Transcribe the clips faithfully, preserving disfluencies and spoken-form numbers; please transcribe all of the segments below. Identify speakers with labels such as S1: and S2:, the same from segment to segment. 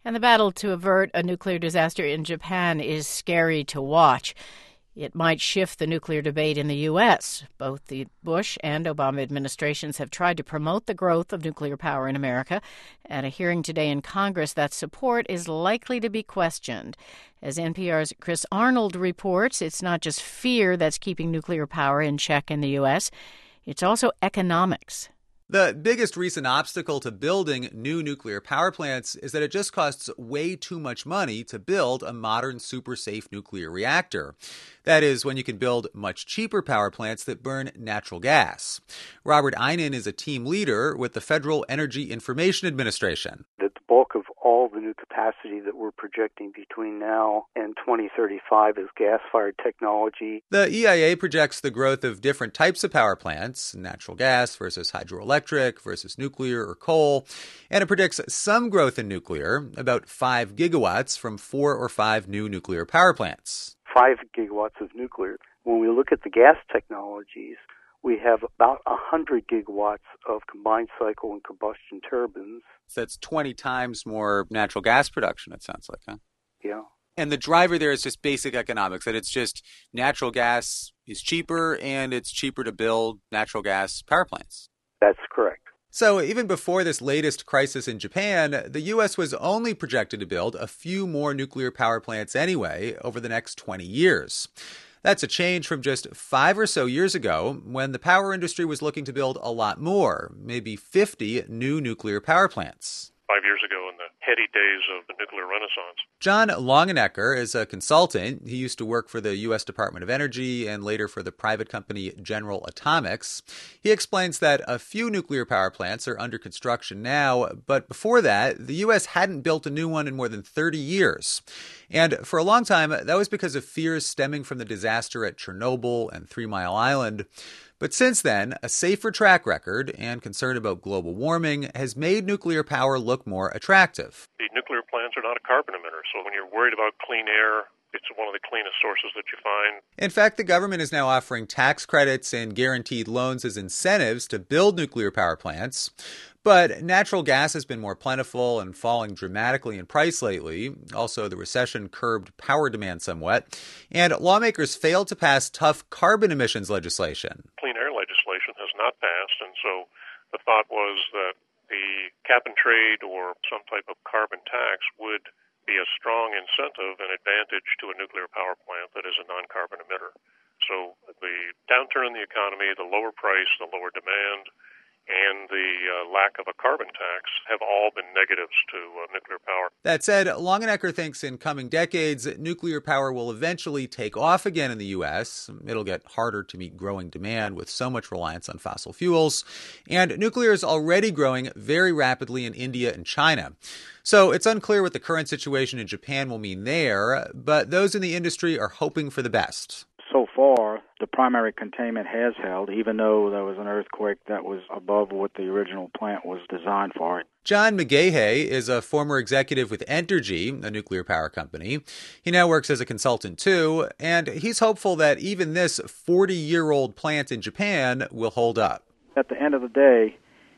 S1: And the battle to avert a nuclear disaster in Japan is scary to watch. It might shift the nuclear debate in the U S. Both the Bush and Obama administrations have tried to promote the growth of nuclear power in America. At a hearing today in Congress, that support is likely to be questioned. As N P R's Chris Arnold reports, it's not just fear that's keeping nuclear power in check in the U S. It's also economics.
S2: The biggest recent obstacle to building new nuclear power plants is that it just costs way too much money to build a modern super-safe nuclear reactor. That is, when you can build much cheaper power plants that burn natural gas. Robert Einen is a team leader with the Federal Energy Information Administration.
S3: The bulk of all the new capacity that we're projecting between now and twenty thirty-five is gas-fired technology.
S2: The E I A projects the growth of different types of power plants, natural gas versus hydroelectric versus nuclear or coal, and it predicts some growth in nuclear, about five gigawatts from four or five new nuclear power plants.
S3: Five gigawatts of nuclear. When we look at the gas technologies, we have about one hundred gigawatts of combined cycle and combustion turbines.
S2: So that's twenty times more natural gas production, it sounds like, huh?
S3: Yeah.
S2: And the driver there is just basic economics, that it's just natural gas is cheaper and it's cheaper to build natural gas power plants.
S3: That's correct.
S2: So even before this latest crisis in Japan, the U S was only projected to build a few more nuclear power plants anyway over the next twenty years. That's a change from just five or so years ago when the power industry was looking to build a lot more, maybe fifty new nuclear power plants.
S4: Five years ago in the heady days of the nuclear renaissance.
S2: John Longenecker is a consultant. He used to work for the U S Department of Energy and later for the private company General Atomics. He explains that a few nuclear power plants are under construction now, but before that, the U S hadn't built a new one in more than thirty years. And for a long time, that was because of fears stemming from the disaster at Chernobyl and Three Mile Island. But since then, a safer track record and concern about global warming has made nuclear power look more attractive.
S4: The nuclear plants are not a carbon emitter, so when you're worried about clean air, it's one of the cleanest sources that you find.
S2: In fact, the government is now offering tax credits and guaranteed loans as incentives to build nuclear power plants. But natural gas has been more plentiful and falling dramatically in price lately. Also, the recession curbed power demand somewhat. And lawmakers failed to pass tough carbon emissions legislation.
S4: Clean air legislation has not passed, and so the thought was that the cap and trade or some type of carbon tax would be a strong incentive and advantage to a nuclear power plant that is a non-carbon emitter. So the downturn in the economy, the lower price, the lower demand, and the uh, lack of a carbon tax have all been negatives to uh, nuclear power.
S2: That said, Longenecker thinks in coming decades, nuclear power will eventually take off again in the U S. It'll get harder to meet growing demand with so much reliance on fossil fuels. And nuclear is already growing very rapidly in India and China. So it's unclear what the current situation in Japan will mean there, but those in the industry are hoping for the best.
S5: So far, the primary containment has held, even though there was an earthquake that was above what the original plant was designed for.
S2: John McGahey is a former executive with Entergy, a nuclear power company. He now works as a consultant too, and he's hopeful that even this forty-year-old plant in Japan will hold up.
S5: At the end of the day,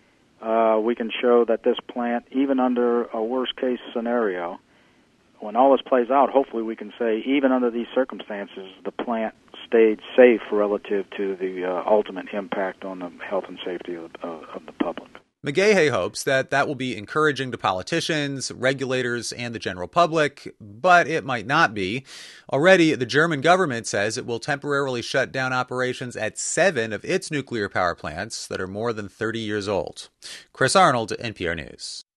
S5: uh, we can show that this plant, even under a worst-case scenario, when all this plays out, hopefully we can say, even under these circumstances, the plant stayed safe relative to the uh, ultimate impact on the health and safety of, uh, of the public.
S2: McGahey hopes that that will be encouraging to politicians, regulators, and the general public, but it might not be. Already, the German government says it will temporarily shut down operations at seven of its nuclear power plants that are more than thirty years old. Chris Arnold, N P R News.